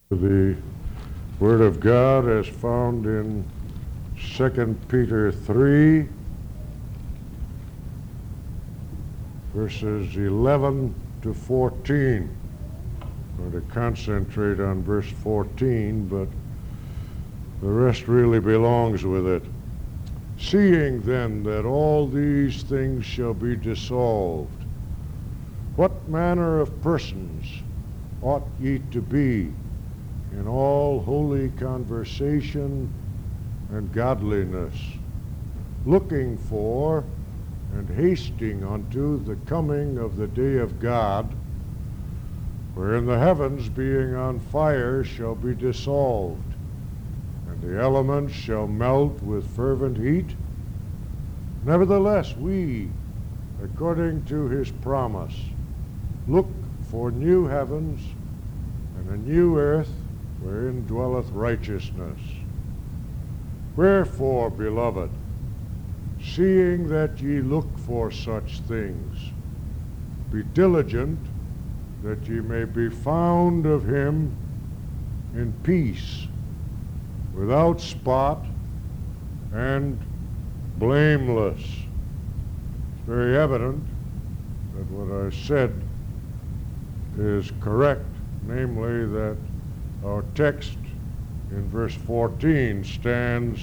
The Word of God as found in 2 Peter 3, verses 11 to 14. I'm going to concentrate on verse 14, but the rest really belongs with it. Seeing then that all these things shall be dissolved, what manner of persons ought ye to be in all holy conversation and godliness, looking for and hasting unto the coming of the day of God, wherein the heavens being on fire shall be dissolved, and the elements shall melt with fervent heat? Nevertheless, we, according to his promise, look for new heavens and a new earth, wherein dwelleth righteousness. Wherefore, beloved, seeing that ye look for such things, be diligent that ye may be found of him in peace, without spot and blameless. It's very evident that what I said is correct, namely that our text in verse 14 stands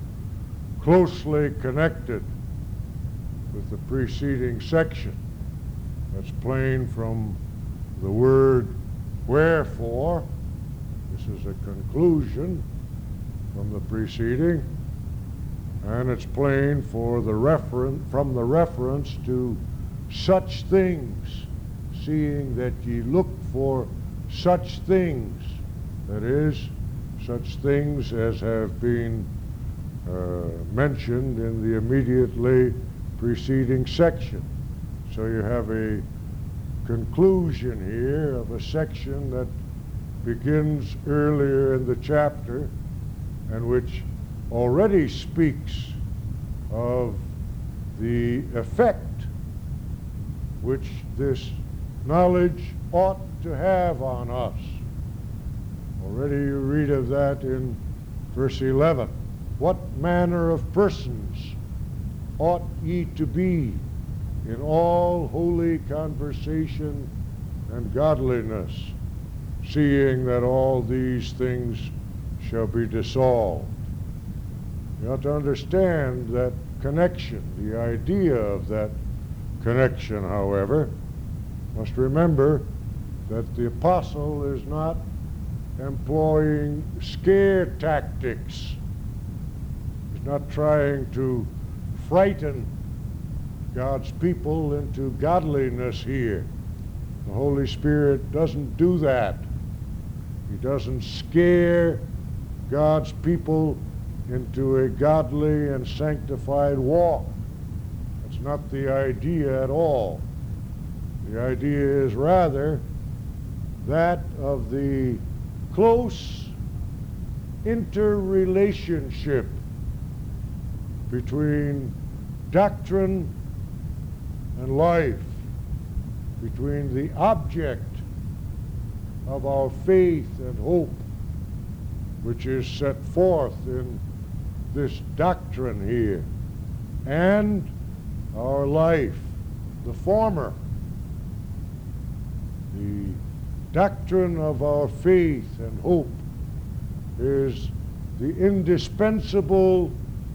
closely connected with the preceding section. That's plain from the word wherefore. This is a conclusion from the preceding, and it's plain for the from the reference to such things, seeing that ye look for such things, that is, such things as have been mentioned in the immediately preceding section. So you have a conclusion here of a section that begins earlier in the chapter and which already speaks of the effect which this knowledge ought to have on us. Already you read of that in verse 11. What manner of persons ought ye to be in all holy conversation and godliness, seeing that all these things shall be dissolved? You have to understand that connection, the idea of that connection, however. Must remember that the apostle is not employing scare tactics. He's not trying to frighten God's people into godliness here. The Holy Spirit doesn't do that. He doesn't scare God's people into a godly and sanctified walk. That's not the idea at all. The idea is rather that of the close interrelationship between doctrine and life, between the object of our faith and hope, which is set forth in this doctrine here, and our life, the former. The doctrine of our faith and hope is the indispensable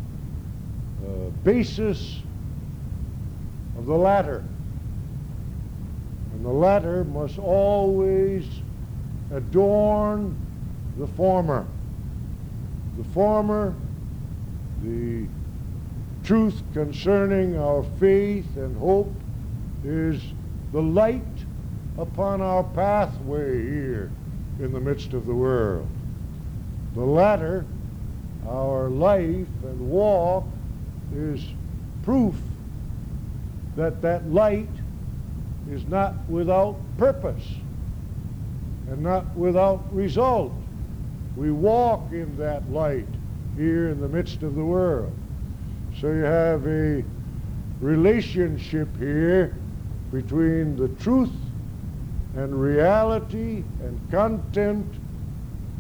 basis of the latter. And the latter must always adorn the former. The former, the truth concerning our faith and hope, is the light upon our pathway here in the midst of the world. The latter, our life and walk, is proof that that light is not without purpose and not without result. We walk in that light here in the midst of the world. So you have a relationship here between the truth and reality and content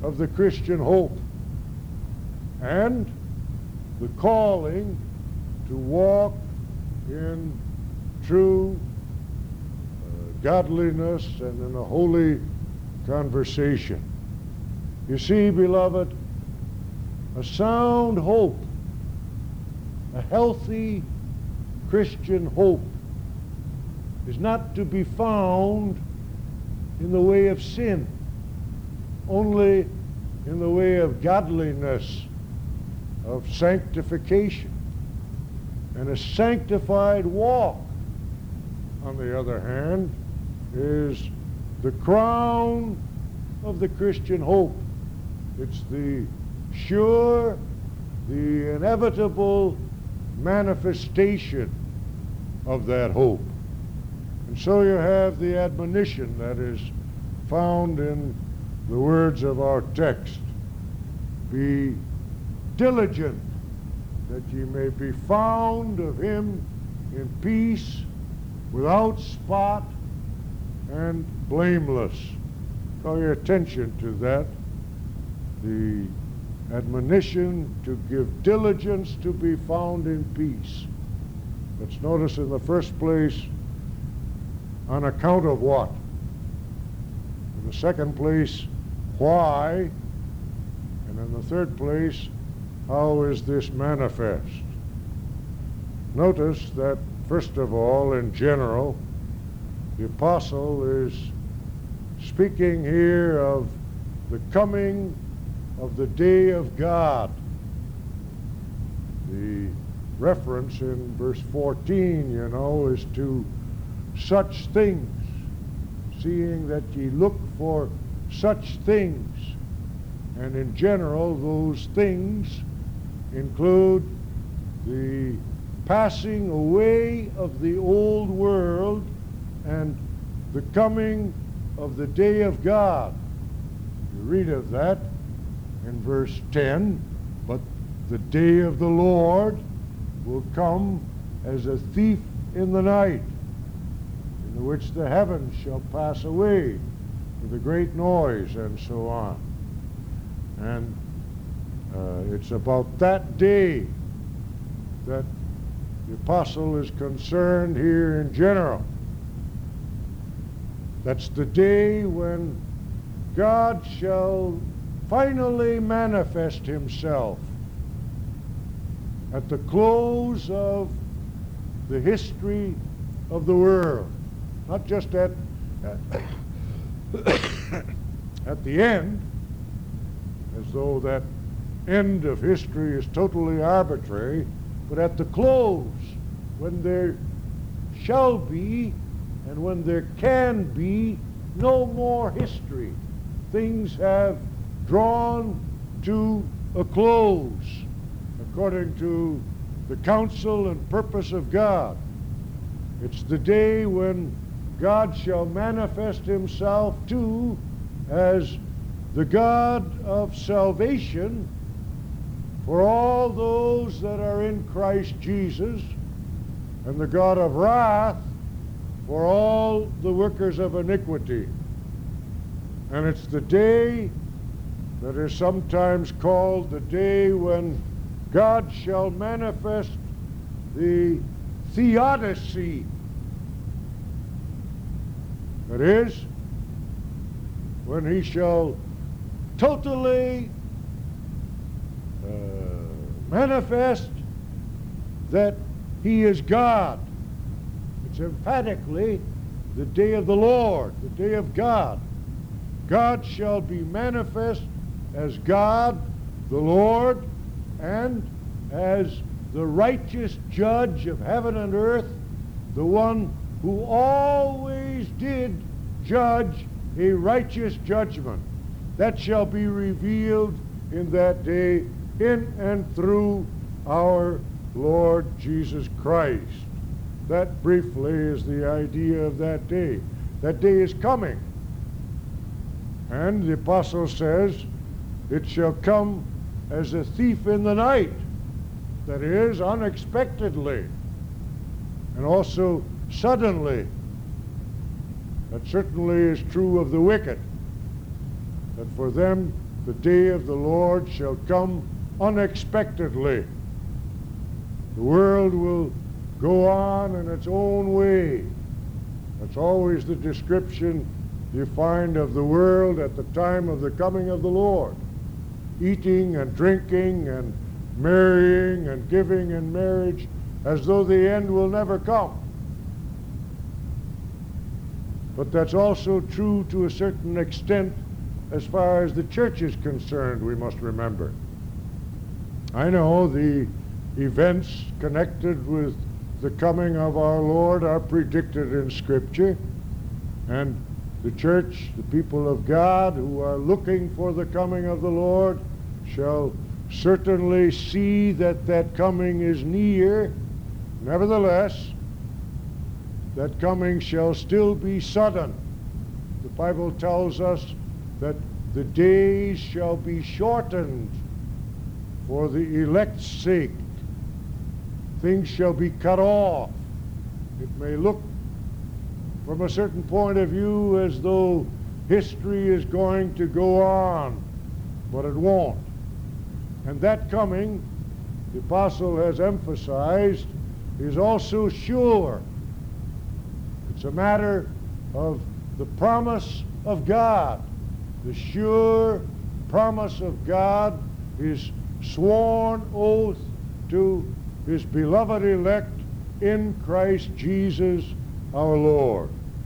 of the Christian hope and the calling to walk in true godliness and in a holy conversation. You see, beloved, a sound hope, a healthy Christian hope, is not to be found in the way of sin, only in the way of godliness, of sanctification. And a sanctified walk, on the other hand, is the crown of the Christian hope. It's the sure, the inevitable manifestation of that hope. And so you have the admonition that is found in the words of our text. Be diligent that ye may be found of him in peace, without spot, and blameless. Call your attention to that. The admonition to give diligence to be found in peace. Let's notice in the first place, on account of what? In the second place, why? And in the third place, how is this manifest? Notice that, first of all, in general, the apostle is speaking here of the coming of the day of God. The reference in verse 14, you know, is to such things, seeing that ye look for such things. And in general, those things include the passing away of the old world and the coming of the day of God. You read of that in verse 10, but the day of the Lord will come as a thief in the night, in which the heavens shall pass away with a great noise, and so on. And it's about that day that the apostle is concerned here in general. That's the day when God shall finally manifest himself at the close of the history of the world. Not just at the end, as though that end of history is totally arbitrary, but at the close, when there shall be and when there can be no more history. Things have drawn to a close according to the counsel and purpose of God. It's the day when God shall manifest himself too as the God of salvation for all those that are in Christ Jesus, and the God of wrath for all the workers of iniquity. And it's the day that is sometimes called the day when God shall manifest the theodicy. That is, when he shall totally manifest that he is God. It's emphatically the day of the Lord, the day of God. God shall be manifest as God, the Lord, and as the righteous judge of heaven and earth, the one who always did judge a righteous judgment. That shall be revealed in that day in and through our Lord Jesus Christ. That briefly is the idea of that day. That day is coming. And the apostle says, it shall come as a thief in the night. That is, unexpectedly, and also suddenly. That certainly is true of the wicked. That for them the day of the Lord shall come unexpectedly. The world will go on in its own way. That's always the description you find of the world at the time of the coming of the Lord. Eating and drinking and marrying and giving in marriage as though the end will never come. But that's also true to a certain extent as far as the church is concerned, we must remember. I know the events connected with the coming of our Lord are predicted in Scripture, and the church, the people of God who are looking for the coming of the Lord, shall certainly see that that coming is near. Nevertheless, that coming shall still be sudden. The Bible tells us that the days shall be shortened for the elect's sake. Things shall be cut off. It may look from a certain point of view as though history is going to go on, but it won't. And that coming, the apostle has emphasized, is also sure. It's a matter of the promise of God. The sure promise of God, his sworn oath to his beloved elect in Christ Jesus our Lord.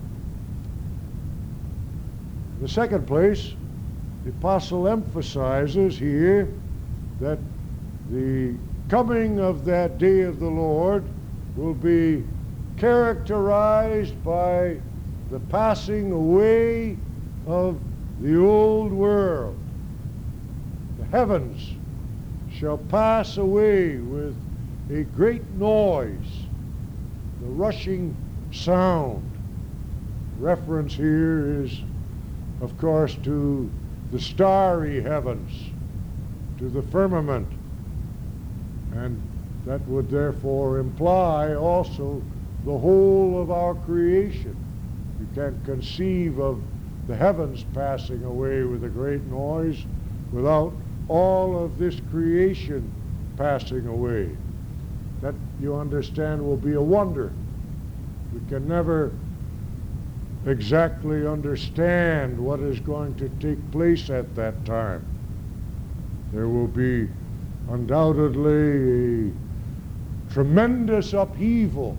In the second place, the apostle emphasizes here that the coming of that day of the Lord will be characterized by the passing away of the old world. The heavens shall pass away with a great noise, the rushing sound. Reference here is, of course, to the starry heavens, to the firmament, and that would therefore imply also the whole of our creation. You can't conceive of the heavens passing away with a great noise without all of this creation passing away. That, you understand, will be a wonder. We can never exactly understand what is going to take place at that time. There will be undoubtedly a tremendous upheaval,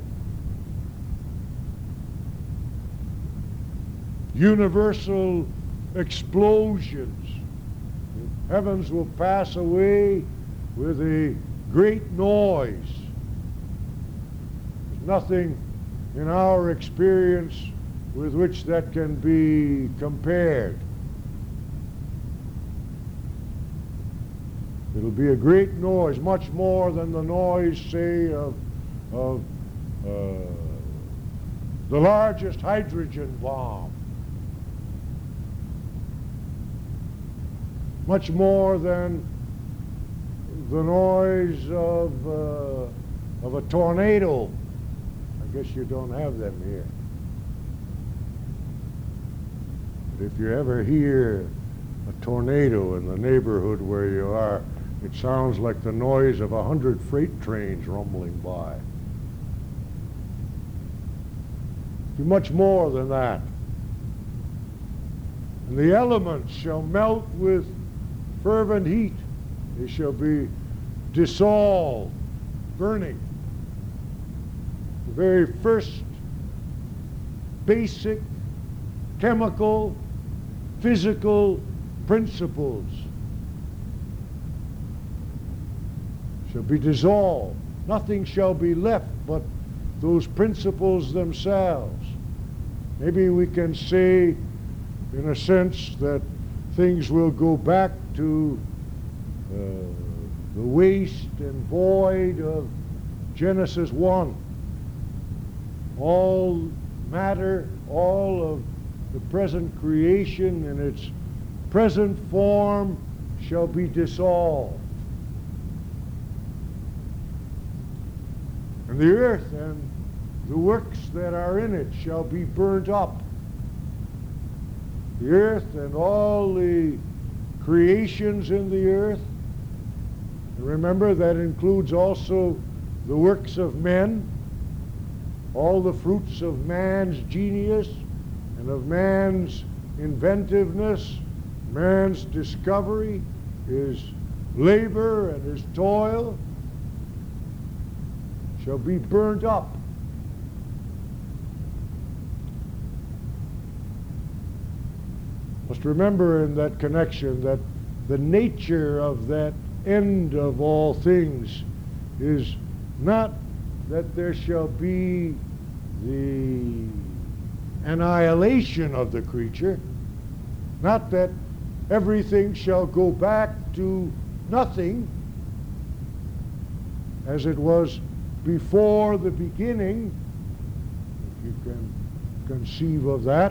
universal explosions. The heavens will pass away with a great noise. There's nothing in our experience with which that can be compared. It'll be a great noise, much more than the noise, say, of the largest hydrogen bomb. Much more than the noise of a tornado. I guess you don't have them here. But if you ever hear a tornado in the neighborhood where you are, it sounds like the noise of 100 freight trains rumbling by. Be much more than that. And the elements shall melt with fervent heat. They shall be dissolved, burning. The very first basic chemical, physical principles shall be dissolved. Nothing shall be left but those principles themselves. Maybe we can say, in a sense, that things will go back to the waste and void of Genesis 1. All matter, all of the present creation in its present form shall be dissolved. And the earth and the works that are in it shall be burnt up. The earth and all the creations in the earth. And remember, that includes also the works of men, all the fruits of man's genius and of man's inventiveness, man's discovery, his labor and his toil shall be burnt up. Must remember in that connection that the nature of that end of all things is not that there shall be the annihilation of the creature, not that everything shall go back to nothing as it was before the beginning, if you can conceive of that,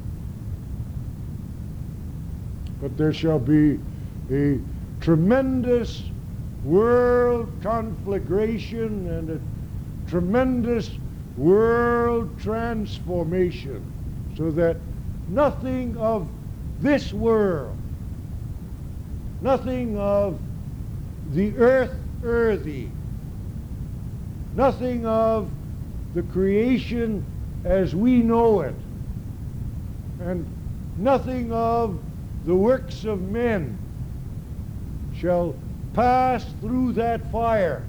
but there shall be a tremendous world conflagration and a tremendous world transformation, so that nothing of this world, nothing of the earthy, nothing of the creation as we know it, and nothing of the works of men shall pass through that fire.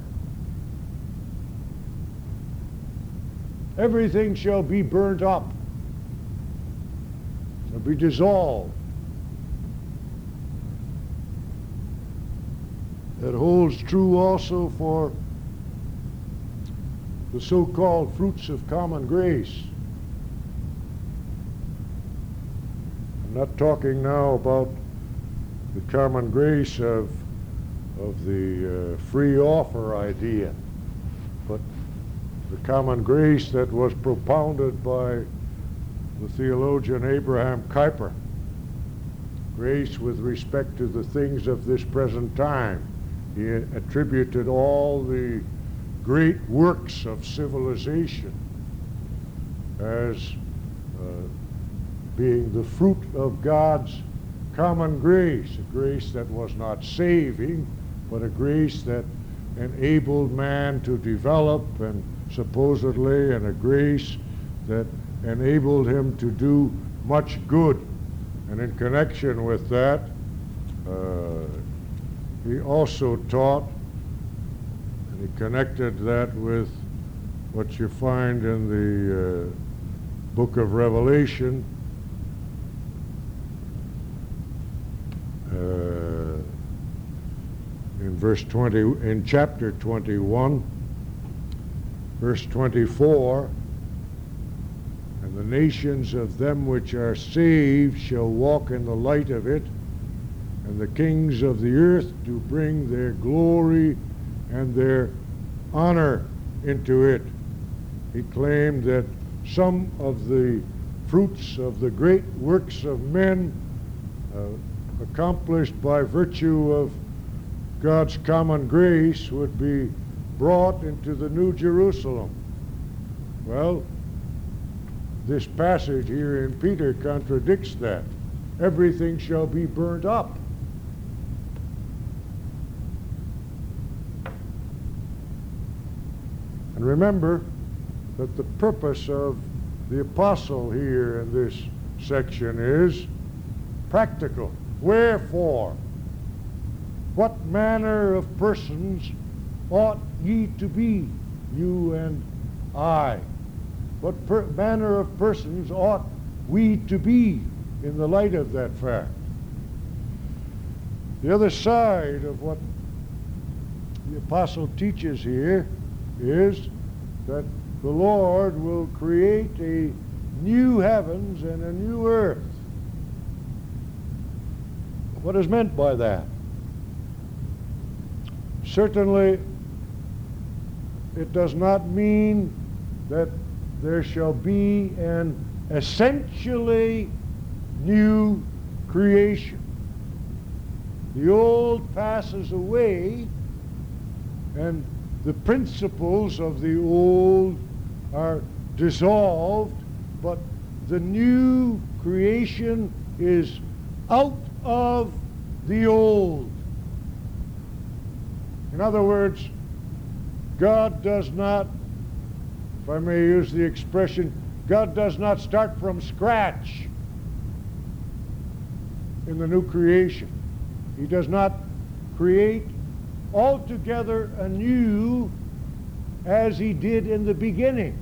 Everything shall be burnt up, shall be dissolved. That holds true also for the so-called fruits of common grace. I'm not talking now about the common grace of the free offer idea, but the common grace that was propounded by the theologian Abraham Kuyper. Grace with respect to the things of this present time. He attributed all the great works of civilization as being the fruit of God's common grace, a grace that was not saving, but a grace that enabled man to develop, and supposedly, and a grace that enabled him to do much good. And in connection with that, he also taught, and he connected that with what you find in the book of Revelation, in verse 20, in chapter 21, verse 24, and the nations of them which are saved shall walk in the light of it, and the kings of the earth do bring their glory and their honor into it. He claimed that some of the fruits of the great works of men accomplished by virtue of God's common grace would be brought into the New Jerusalem. Well, this passage here in Peter contradicts that. Everything shall be burnt up. And remember that the purpose of the apostle here in this section is practical. Wherefore, what manner of persons ought ye to be, you and I? What manner of persons ought we to be in the light of that fact? The other side of what the apostle teaches here is that the Lord will create a new heavens and a new earth. What is meant by that? Certainly, it does not mean that there shall be an essentially new creation. The old passes away, and the principles of the old are dissolved, but the new creation is out of the old. In other words, God does not, if I may use the expression, God does not start from scratch in the new creation. He does not create altogether anew as he did in the beginning.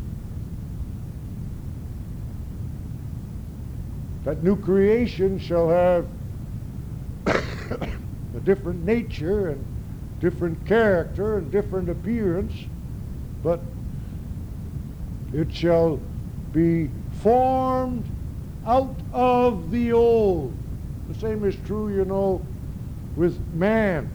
That new creation shall have a different nature and different character and different appearance, but it shall be formed out of the old. The same is true, you know, with man.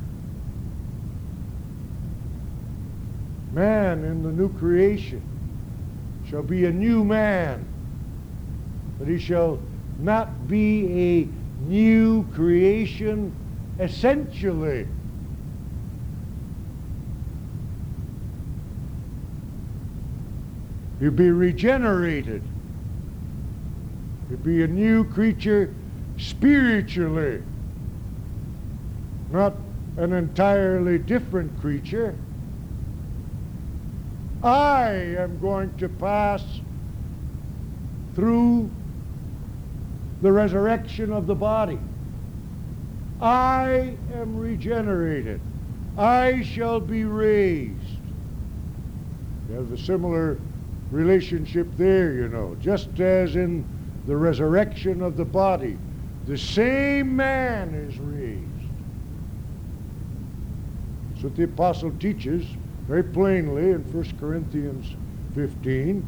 Man in the new creation shall be a new man, but he shall not be a new creation essentially. He'll be regenerated. He'll be a new creature spiritually, not an entirely different creature. I am going to pass through the resurrection of the body. I am regenerated. I shall be raised. You have a similar relationship there, you know. Just as in the resurrection of the body, the same man is raised. That's what the apostle teaches very plainly in 1 Corinthians 15.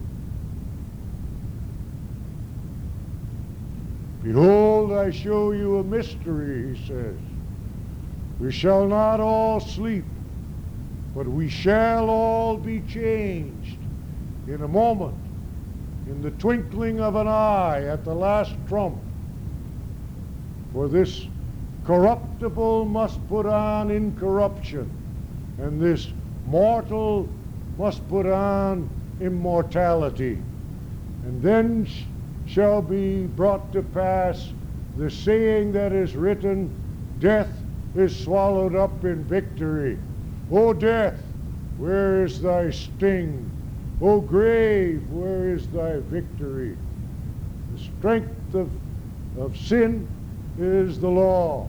Behold, I show you a mystery, he says. We shall not all sleep, but we shall all be changed in a moment, in the twinkling of an eye, at the last trump. For this corruptible must put on incorruption, and this mortal must put on immortality. And then shall be brought to pass the saying that is written, death is swallowed up in victory. O death, where is thy sting? O grave, where is thy victory? The strength of sin is the law.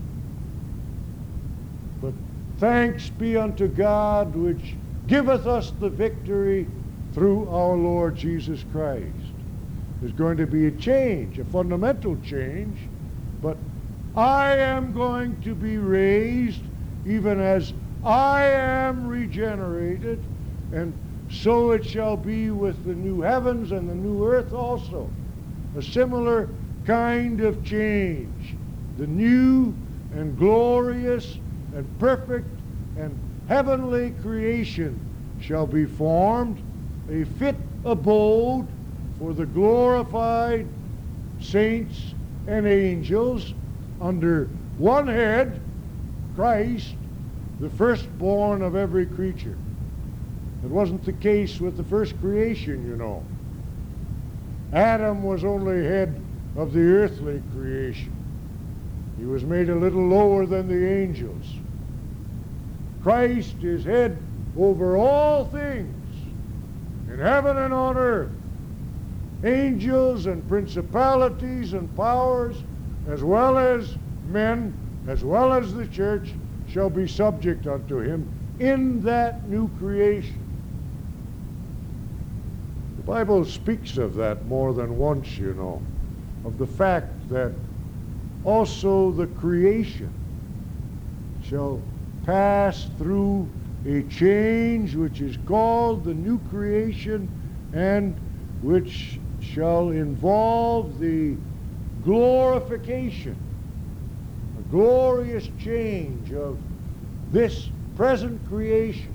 But thanks be unto God which giveth us the victory through our Lord Jesus Christ. There's going to be a change, a fundamental change, but I am going to be raised even as I am regenerated, and so it shall be with the new heavens and the new earth also. A similar kind of change. The new and glorious and perfect and heavenly creation shall be formed, a fit abode for the glorified saints and angels under one head, Christ, the firstborn of every creature. It wasn't the case with the first creation, you know. Adam was only head of the earthly creation. He was made a little lower than the angels. Christ is head over all things in heaven and on earth. Angels and principalities and powers, as well as men, as well as the church, shall be subject unto him in that new creation. The Bible speaks of that more than once, you know, of the fact that also the creation shall pass through a change which is called the new creation, and which shall involve the glorification, a glorious change of this present creation.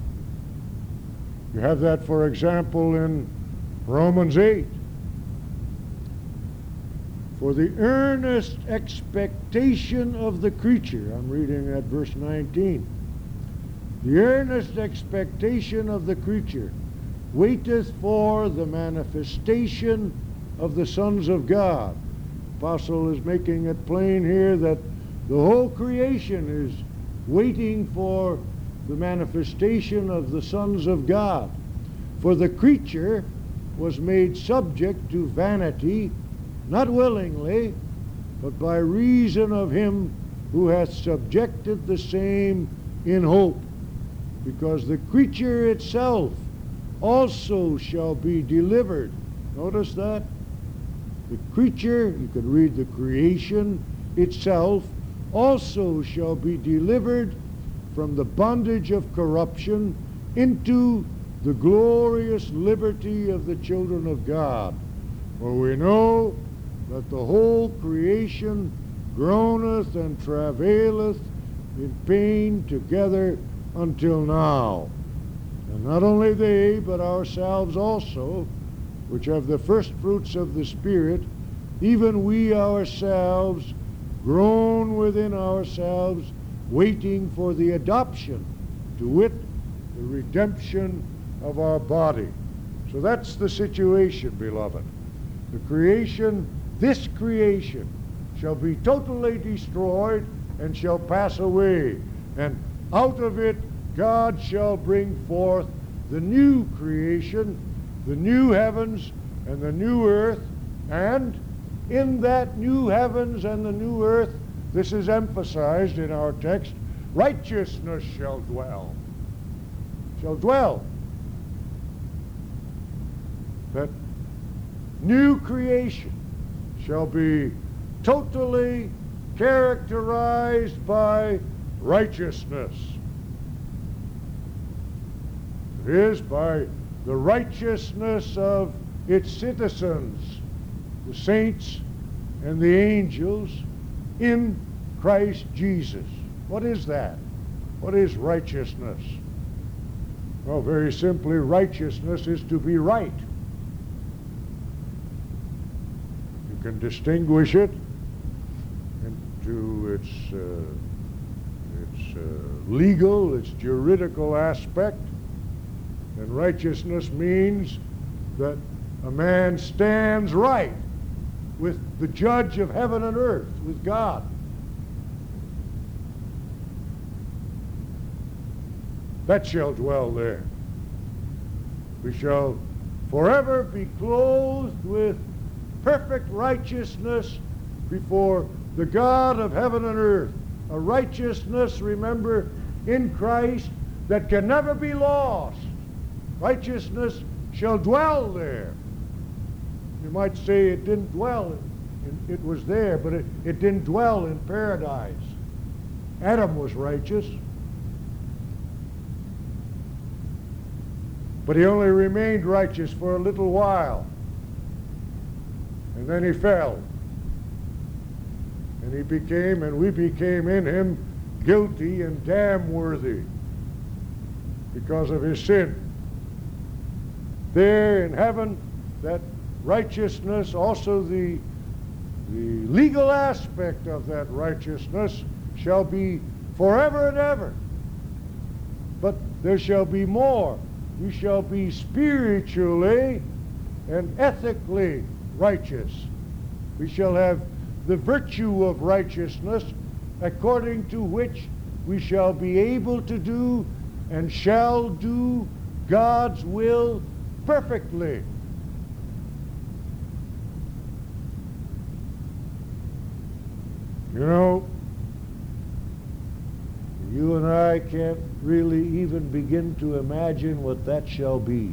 You have that, for example, in Romans 8. For the earnest expectation of the creature, I'm reading at verse 19. The earnest expectation of the creature waiteth for the manifestation of the sons of God. The apostle is making it plain here that The whole creation is waiting for the manifestation of the sons of God. For the creature was made subject to vanity, not willingly, but by reason of him who hath subjected the same in hope, because the creature itself also shall be delivered. Notice that? The creature, you could read the creation itself, also shall be delivered from the bondage of corruption into the glorious liberty of the children of God. For we know that the whole creation groaneth and travaileth in pain together until now. And not only they, but ourselves also, which have the first fruits of the Spirit, even we ourselves groan within ourselves, waiting for the adoption, to wit, the redemption of our body. So that's the situation, beloved. The creation, this creation, shall be totally destroyed and shall pass away. And out of it God shall bring forth the new creation, the new heavens and the new earth, and in that new heavens and the new earth, this is emphasized in our text, righteousness shall dwell. Shall dwell. That new creation shall be totally characterized by righteousness. It is by the righteousness of its citizens, the saints and the angels in Christ Jesus. What is that? What is righteousness? Well, very simply, righteousness is to be right. You can distinguish it into its legal, its juridical aspect. And righteousness means that a man stands right with the judge of heaven and earth, with God. That shall dwell there. We shall forever be clothed with perfect righteousness before the God of heaven and earth. A righteousness, remember, in Christ that can never be lost. Righteousness shall dwell there. You might say it didn't dwell, it was there, but it didn't dwell in paradise. Adam was righteous, but he only remained righteous for a little while. And then he fell. And he became, and we became in him, guilty and damn worthy because of his sin. There in heaven, that righteousness, also the legal aspect of that righteousness, shall be forever and ever. But there shall be more. You shall be spiritually and ethically righteous. We shall have the virtue of righteousness, according to which we shall be able to do and shall do God's will perfectly. You know, you and I can't really even begin to imagine what that shall be.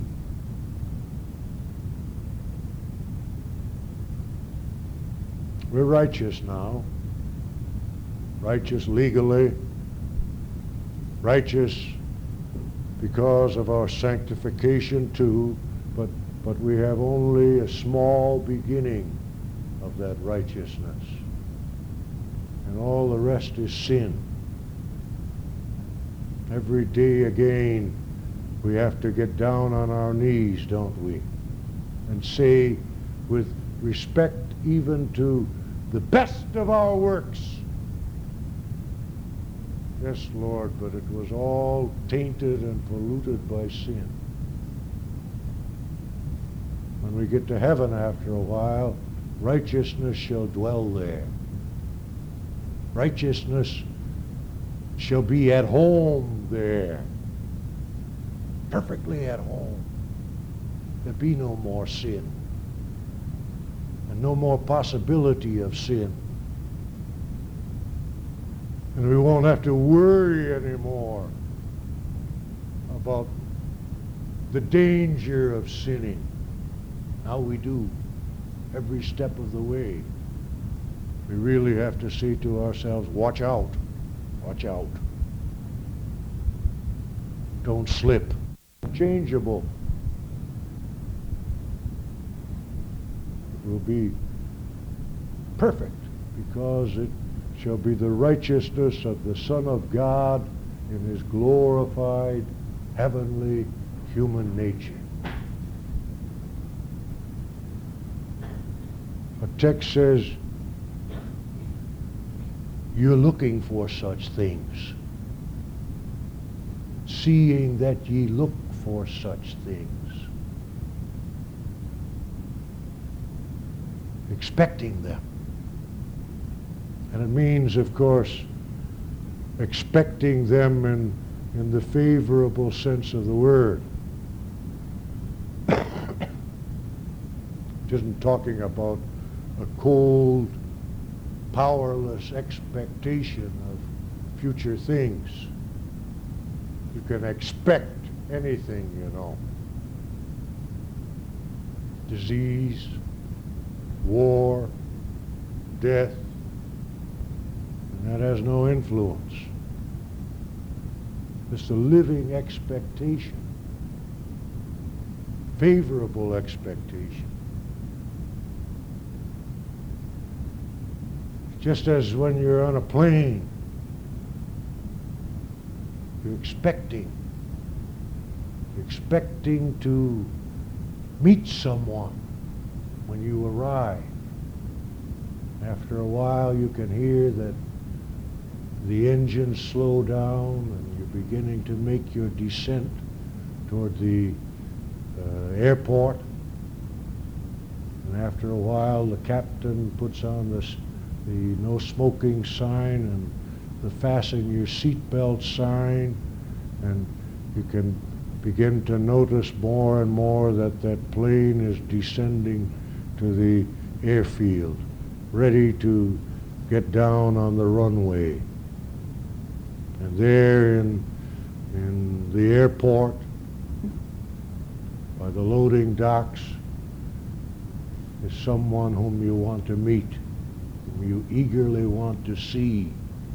We're righteous now, righteous legally, righteous because of our sanctification too, but we have only a small beginning of that righteousness. And all the rest is sin. Every day again, we have to get down on our knees, don't we? And say, with respect even to the best of our works, yes, Lord, but it was all tainted and polluted by sin. When we get to heaven after a while, righteousness shall dwell there. Righteousness shall be at home there, perfectly at home. There be no more sin, and no more possibility of sin. And we won't have to worry anymore about the danger of sinning. Now we do, every step of the way. We really have to say to ourselves, watch out, watch out. Don't slip. Changeable. It will be perfect because it shall be the righteousness of the Son of God in his glorified heavenly human nature. A text says, you're looking for such things, seeing that ye look for such things, expecting them. And it means, of course, expecting them in the favorable sense of the word. It isn't talking about a cold, powerless expectation of future things. You can expect anything, you know. Disease, war, death, and that has no influence. It's the living expectation, favorable expectation. Just as when you're on a plane, you're expecting to meet someone when you arrive. After a while, you can hear that the engines slow down and you're beginning to make your descent toward the airport. And after a while, the captain puts on the no smoking sign and the fasten your seatbelt sign, and you can begin to notice more and more that that plane is descending to the airfield, ready to get down on the runway. And there in the airport, by the loading docks, is someone whom you want to meet, whom you eagerly want to see.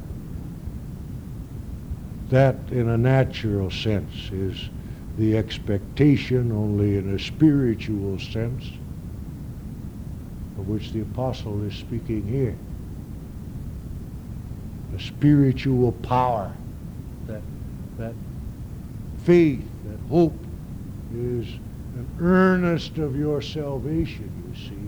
That, in a natural sense, is the expectation, only in a spiritual sense, of which the apostle is speaking here. The spiritual power, that faith, that hope is an earnest of your salvation, you see.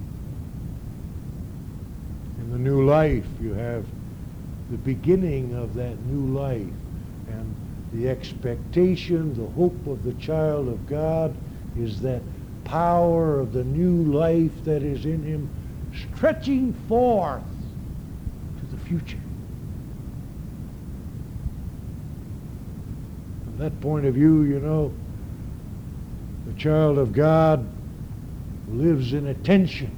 In the new life, you have the beginning of that new life, and the expectation, the hope of the child of God is that power of the new life that is in him stretching forth to the future. From that point of view, you know, the child of God lives in a tension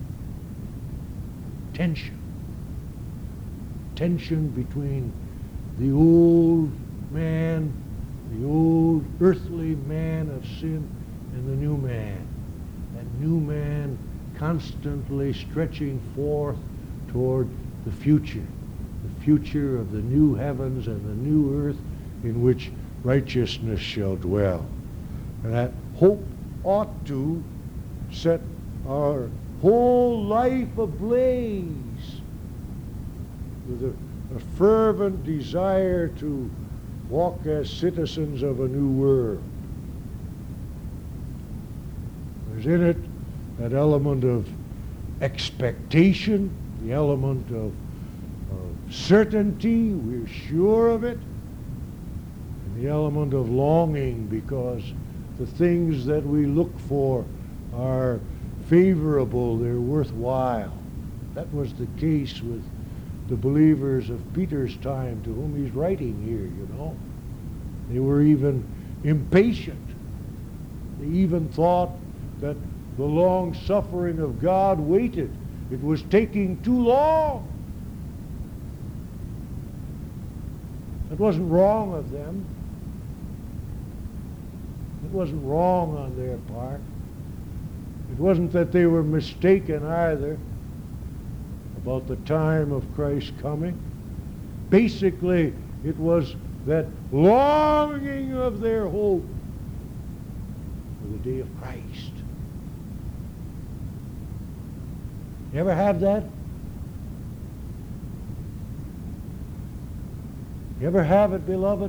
between the old man, the old earthly man of sin, and the new man. That new man constantly stretching forth toward the future of the new heavens and the new earth in which righteousness shall dwell. And that hope ought to set our whole life ablaze with a fervent desire to walk as citizens of a new world. There's in it that element of expectation, the element of certainty, we're sure of it, and the element of longing because the things that we look for are favorable, they're worthwhile. That was the case with the believers of Peter's time to whom he's writing here, you know. They were even impatient. They even thought that the long suffering of God waited. It was taking too long. It wasn't wrong of them. It wasn't wrong on their part. It wasn't that they were mistaken either about the time of Christ's coming. Basically, it was that longing of their hope for the day of Christ. You ever have that? You ever have it, beloved?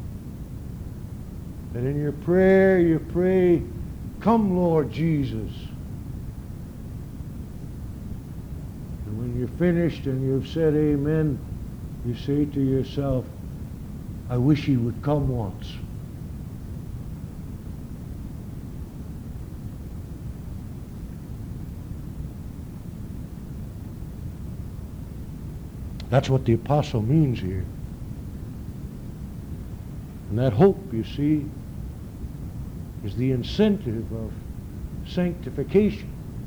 That in your prayer you pray, "Come, Lord Jesus." And when you're finished and you've said amen, you say to yourself, "I wish he would come once." That's what the apostle means here. And that hope, you see, is the incentive of sanctification,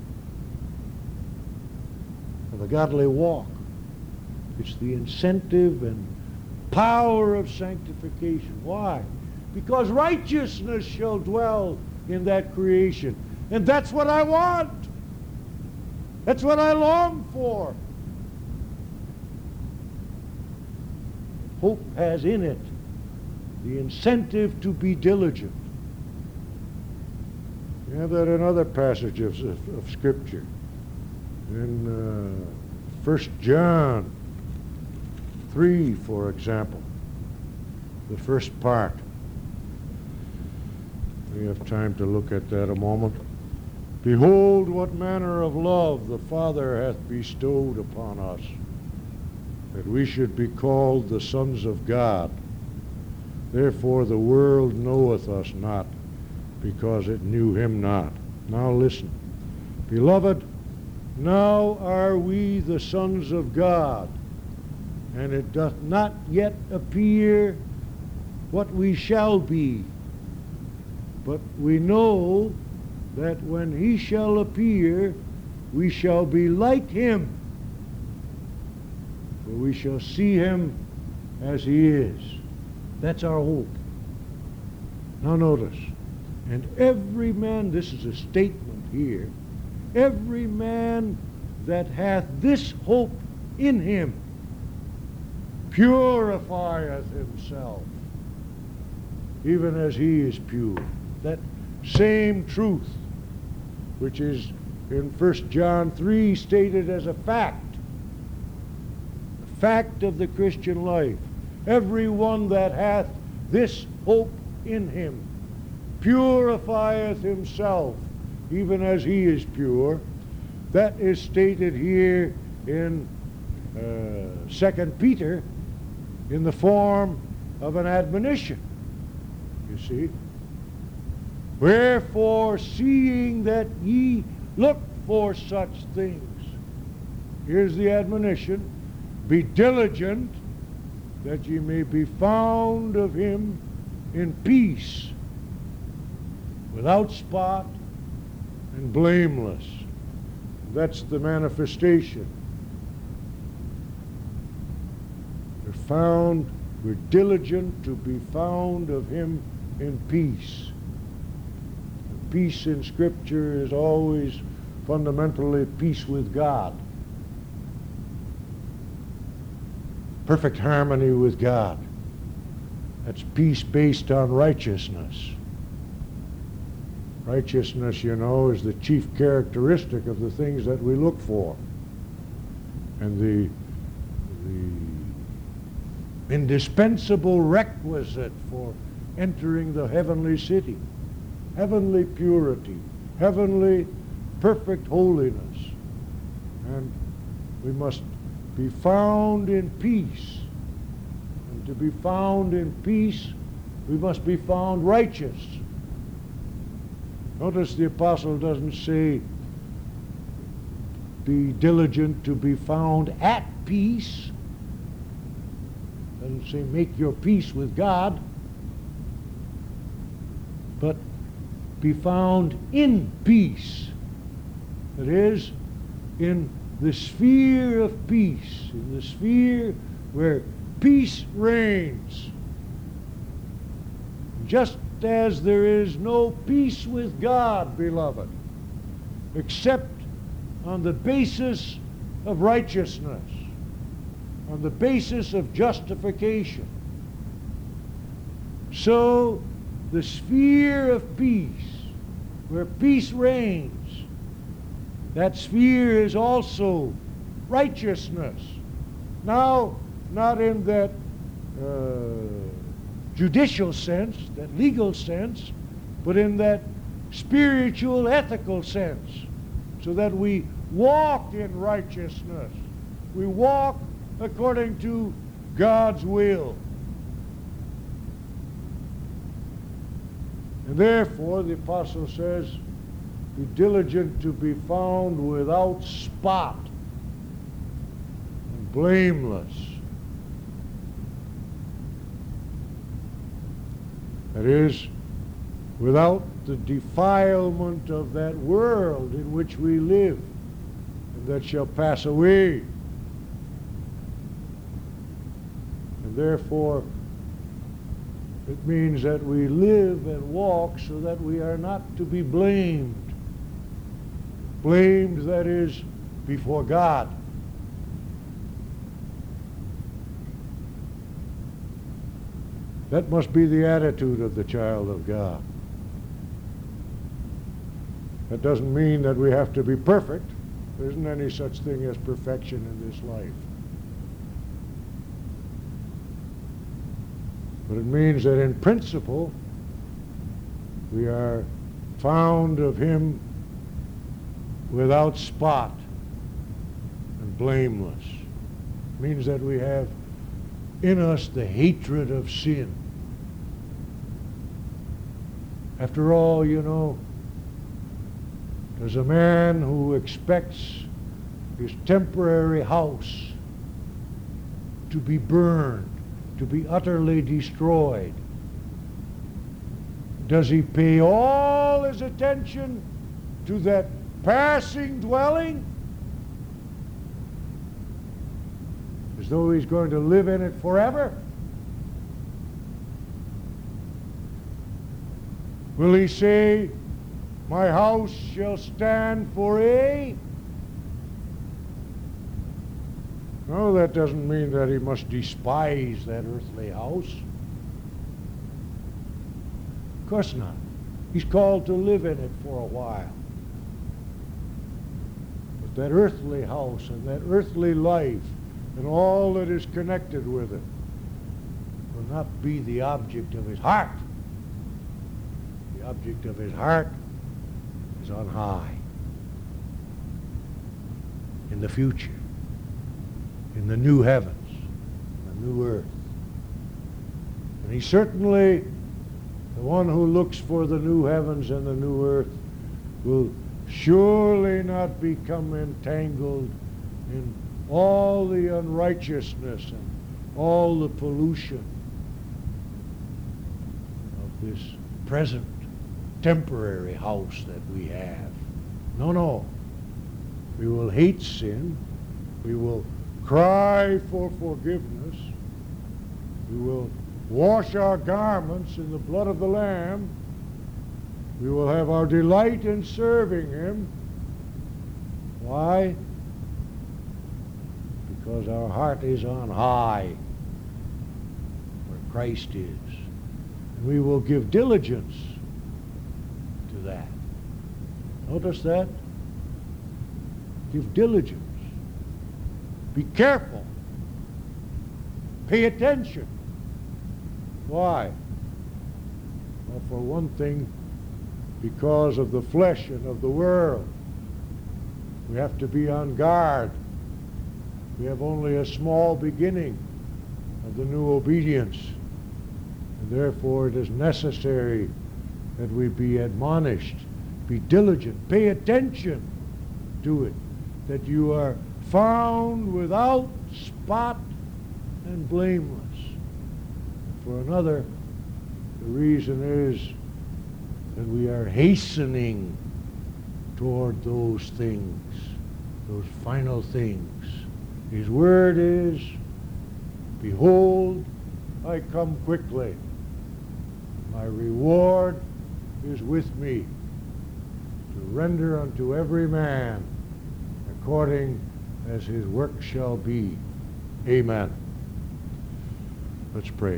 of a godly walk. It's the incentive and power of sanctification. Why? Because righteousness shall dwell in that creation. And that's what I want. That's what I long for. Hope has in it the incentive to be diligent. You have that in other passages of Scripture. In 1 John 3, for example, the first part. We have time to look at that a moment. "Behold, what manner of love the Father hath bestowed upon us, that we should be called the sons of God. Therefore the world knoweth us not, because it knew him not." Now listen. "Beloved, now are we the sons of God, and it doth not yet appear what we shall be. But we know that when he shall appear, we shall be like him, for we shall see him as he is." That's our hope. Now notice, "And every man," this is a statement here, "every man that hath this hope in him purifieth himself, even as he is pure." That same truth, which is in 1 John 3 stated as a fact of the Christian life. "Every one that hath this hope in him purifieth himself, even as he is pure." That is stated here in 2 Peter in the form of an admonition. You see? "Wherefore, seeing that ye look for such things," here's the admonition, "be diligent that ye may be found of him in peace, without spot and blameless." That's the manifestation. We're diligent to be found of him in peace. Peace in Scripture is always fundamentally peace with God. Perfect harmony with God. That's peace based on righteousness. Righteousness, you know, is the chief characteristic of the things that we look for. And the indispensable requisite for entering the heavenly city. Heavenly purity. Heavenly perfect holiness. And we must be found in peace. And to be found in peace, we must be found righteous. Notice the apostle doesn't say, "Be diligent to be found at peace." Doesn't say make your peace with God, but be found in peace. That is, in the sphere of peace, in the sphere where peace reigns. Just as there is no peace with God, beloved, except on the basis of righteousness, on the basis of justification, so the sphere of peace, where peace reigns, that sphere is also righteousness. Now, not in that judicial sense, that legal sense, but in that spiritual, ethical sense, so that we walk in righteousness. We walk according to God's will. And therefore, the apostle says, be diligent to be found without spot and blameless. That is, without the defilement of that world in which we live, and that shall pass away. And therefore, it means that we live and walk so that we are not to be blamed. Blamed, that is, before God. That must be the attitude of the child of God. That doesn't mean that we have to be perfect. There isn't any such thing as perfection in this life. But it means that in principle, we are found of Him without spot and blameless. It means that we have in us the hatred of sin. After all, you know, there's a man who expects his temporary house to be burned, to be utterly destroyed. Does he pay all his attention to that passing dwelling, as though he's going to live in it forever? Will he say, my house shall stand for a? No, that doesn't mean that he must despise that earthly house. Of course not. He's called to live in it for a while. But that earthly house and that earthly life and all that is connected with it will not be the object of his heart. The object of his heart is on high, in the future, in the new heavens, in the new earth. And he's certainly the one who looks for the new heavens and the new earth will surely not become entangled in all the unrighteousness and all the pollution of this present temporary house that we have. No, no. We will hate sin. We will cry for forgiveness. We will wash our garments in the blood of the Lamb. We will have our delight in serving Him. Why? Because our heart is on high, where Christ is. And we will give diligence to that. Notice that? Give diligence. Be careful. Pay attention. Why? Well, for one thing, because of the flesh and of the world. We have to be on guard. We have only a small beginning of the new obedience. And therefore it is necessary that we be admonished, be diligent, pay attention to it, that you are found without spot and blameless. for another, the reason is that we are hastening toward those things, those final things. His word is, behold, I come quickly. My reward is with me to render unto every man according as his work shall be. Amen. Let's pray.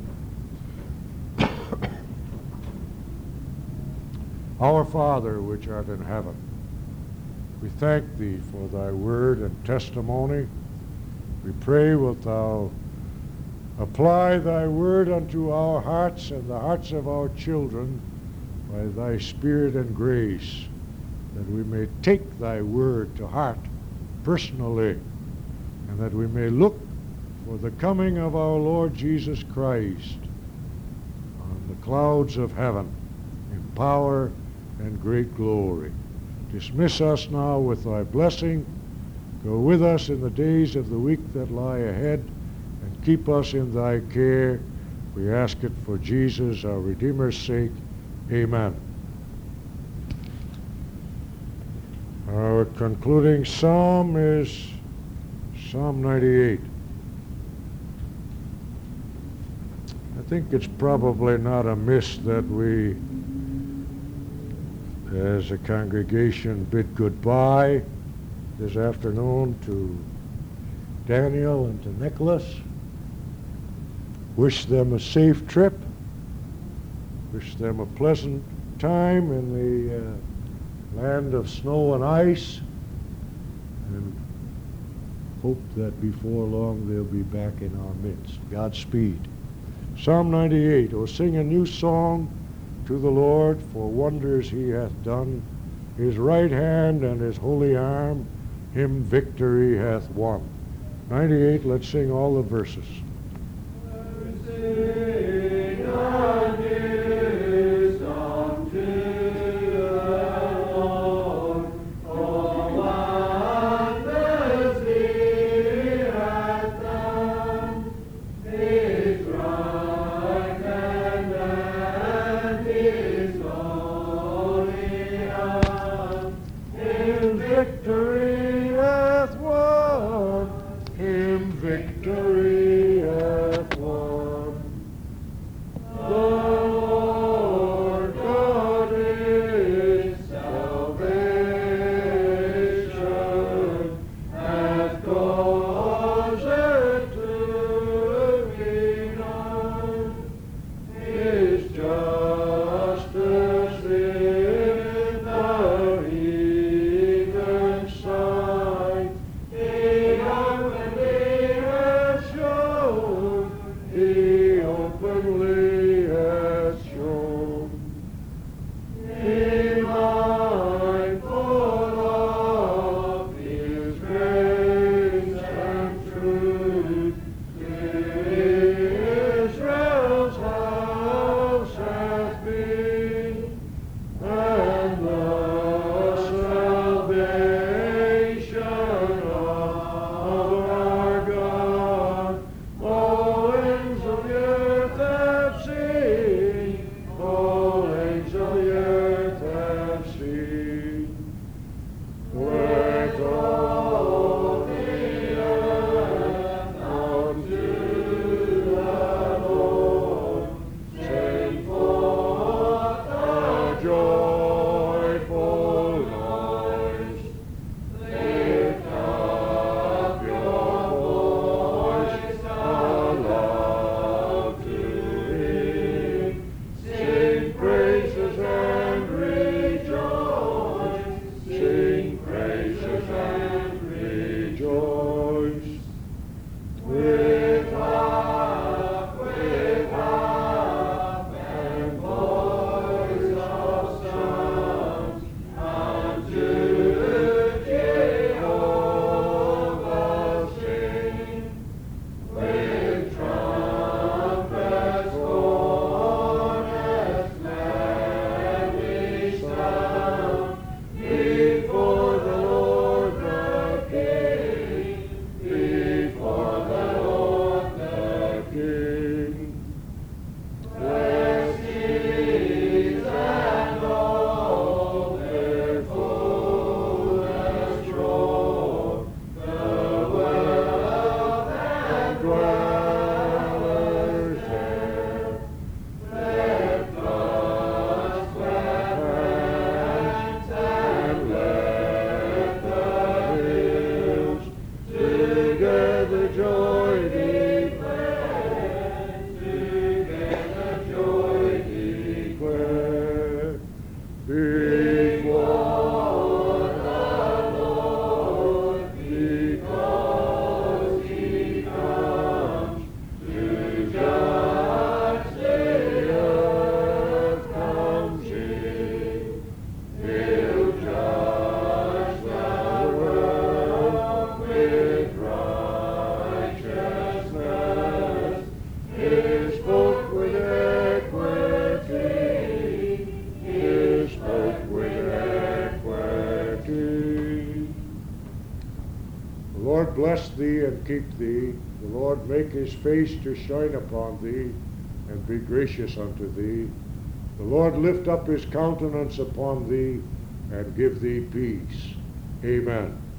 Our Father, which art in heaven, we thank thee for thy word and testimony. We pray wilt thou apply thy word unto our hearts and the hearts of our children by thy Spirit and grace, that we may take thy word to heart personally, and that we may look for the coming of our Lord Jesus Christ on the clouds of heaven in power and great glory. Dismiss us now with thy blessing. Go with us in the days of the week that lie ahead, and keep us in thy care. We ask it for Jesus, our Redeemer's sake. Amen. Our concluding psalm is Psalm 98. I think it's probably not amiss that we, as a congregation, bid goodbye this afternoon to Daniel and to Nicholas. Wish them a safe trip. Wish them a pleasant time in the land of snow and ice, and hope that before long they'll be back in our midst. Godspeed. Psalm 98. Oh, sing a new song to the Lord, for wonders he hath done. His right hand and his holy arm, him victory hath won. 98, let's sing all the verses. Victory The Lord bless thee and keep thee. The Lord make his face to shine upon thee and be gracious unto thee. The Lord lift up his countenance upon thee and give thee peace. Amen.